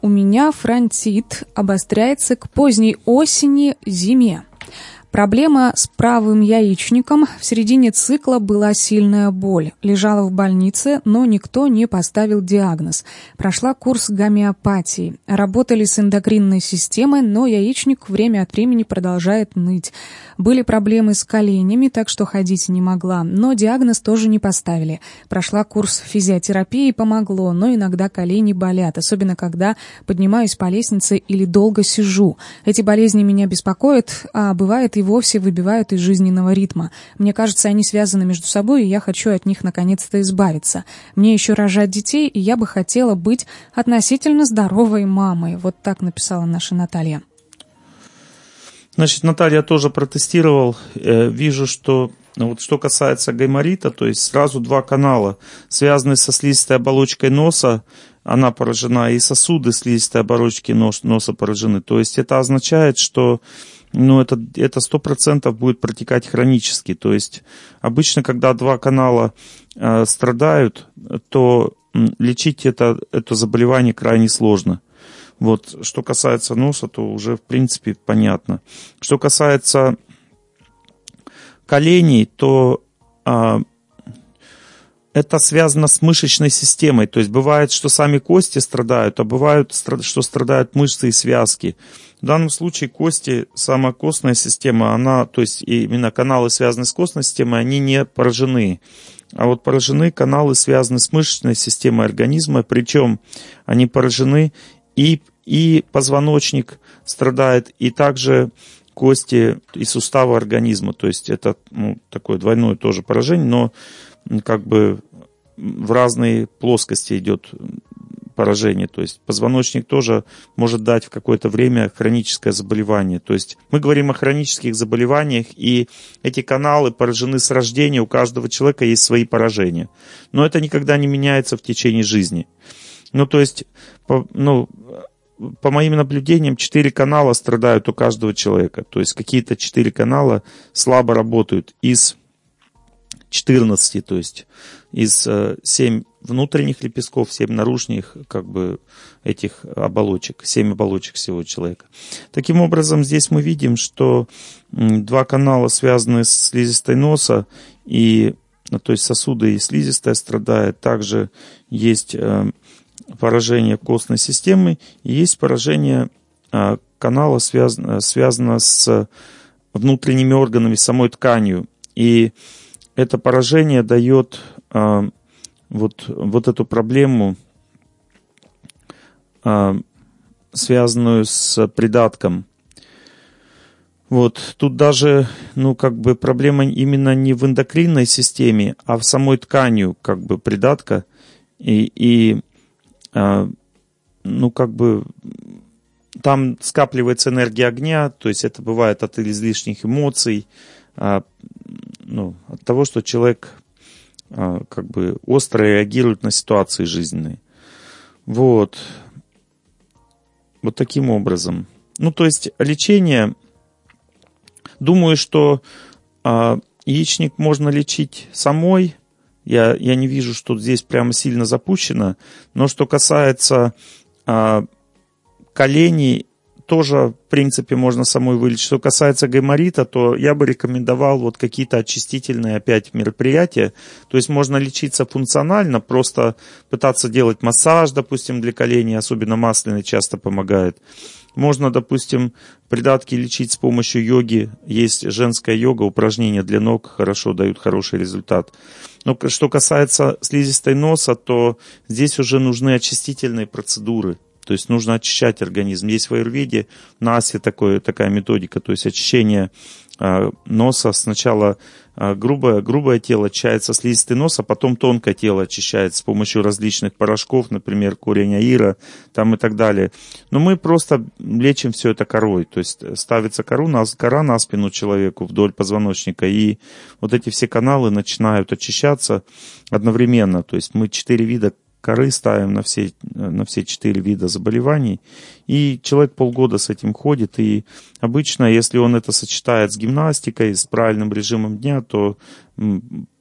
У меня фронтит обостряется к поздней осени-зиме. Проблема с правым яичником. В середине цикла была сильная боль. Лежала в больнице, но никто не поставил диагноз. Прошла курс гомеопатии. Работали с эндокринной системой, но яичник время от времени продолжает ныть. Были проблемы с коленями, так что ходить не могла. Но диагноз тоже не поставили. Прошла курс физиотерапии, помогло, но иногда колени болят, особенно когда поднимаюсь по лестнице или долго сижу. Эти болезни меня беспокоят, а бывает и вовсе выбивают из жизненного ритма. Мне кажется, они связаны между собой, и я хочу от них наконец-то избавиться. Мне еще рожать детей, и я бы хотела быть относительно здоровой мамой. Вот так написала наша Наталья. Значит, Наталья, я тоже протестировал. Вижу, что вот что касается гайморита, то есть сразу два канала, связанные со слизистой оболочкой носа, она поражена, и сосуды слизистой оболочки носа поражены. То есть это означает, что это 100% будет протекать хронически. То есть обычно, когда два канала страдают, то лечить это заболевание крайне сложно. Вот, что касается носа, то уже, в принципе, понятно. Что касается коленей, то это связано с мышечной системой. То есть бывает, что сами кости страдают, а бывает, что страдают мышцы и связки. В данном случае кости, сама костная система, то есть именно каналы, связанные с костной системой, они не поражены. А вот поражены каналы, связанные с мышечной системой организма, причем они поражены и позвоночник страдает, и также кости и суставы организма. То есть это такое двойное тоже поражение, но как бы в разные плоскости идет поражение. То есть позвоночник тоже может дать в какое-то время хроническое заболевание. То есть мы говорим о хронических заболеваниях, и эти каналы поражены с рождения. У каждого человека есть свои поражения. Но это никогда не меняется в течение жизни. То есть, по моим наблюдениям, 4 канала страдают у каждого человека. То есть какие-то 4 канала слабо работают из 14, то есть из 7 внутренних лепестков, 7 наружных, этих оболочек, 7 оболочек всего человека. Таким образом, здесь мы видим, что 2 канала связаны с слизистой носа, то есть сосуды и слизистая страдает. Также есть поражение костной системы, и есть поражение канала, связано с внутренними органами, самой тканью. И это поражение дает вот эту проблему, связанную с придатком. Тут даже, проблема именно не в эндокринной системе, а в самой тканью, придатка. Там скапливается энергия огня, то есть это бывает от излишних эмоций, от того, что человек остро реагирует на ситуации жизненные. Вот таким образом. То есть лечение, думаю, что яичник можно лечить самой. Я не вижу, что здесь прямо сильно запущено. Но что касается коленей, тоже, в принципе, можно самой вылечить. Что касается гайморита, то я бы рекомендовал какие-то очистительные опять мероприятия. То есть можно лечиться функционально, просто пытаться делать массаж, допустим, для коленей, особенно масляный часто помогает. Можно, допустим, придатки лечить с помощью йоги. Есть женская йога, упражнения для ног хорошо дают хороший результат. Но что касается слизистой носа, то здесь уже нужны очистительные процедуры. То есть нужно очищать организм. Есть в аюрведе, на асе такая методика, то есть очищение носа. Сначала грубое тело очищается, слизистый нос, а потом тонкое тело очищается с помощью различных порошков, например, корень аира и так далее. Но мы просто лечим все это корой. То есть ставится кора на спину человеку вдоль позвоночника, и эти все каналы начинают очищаться одновременно. То есть мы 4 вида коры ставим на все 4 вида заболеваний, и человек полгода с этим ходит, и обычно, если он это сочетает с гимнастикой, с правильным режимом дня, то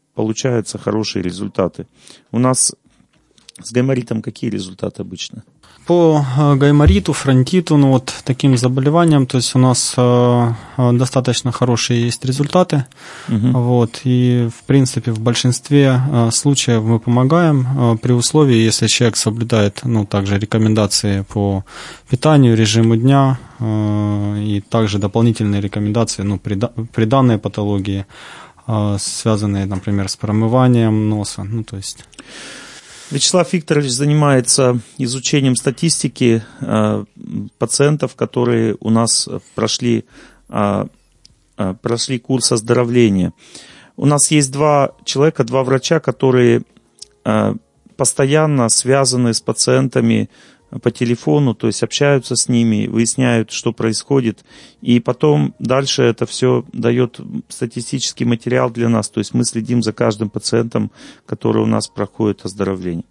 получаются хорошие результаты. У нас с гайморитом какие результаты обычно? По гаймориту, фронтиту, ну вот таким заболеваниям, то есть у нас достаточно хорошие есть результаты. Вот, и в принципе в большинстве случаев мы помогаем при условии, если человек соблюдает, ну, также рекомендации по питанию, режиму дня и также дополнительные рекомендации, ну, при данной патологии, связанные, например, с промыванием носа, ну, то есть... Вячеслав Викторович занимается изучением статистики пациентов, которые у нас прошли курс оздоровления. У нас есть два врача, которые постоянно связаны с пациентами по телефону, то есть общаются с ними, выясняют, что происходит, и потом дальше это все дает статистический материал для нас, то есть мы следим за каждым пациентом, который у нас проходит оздоровление.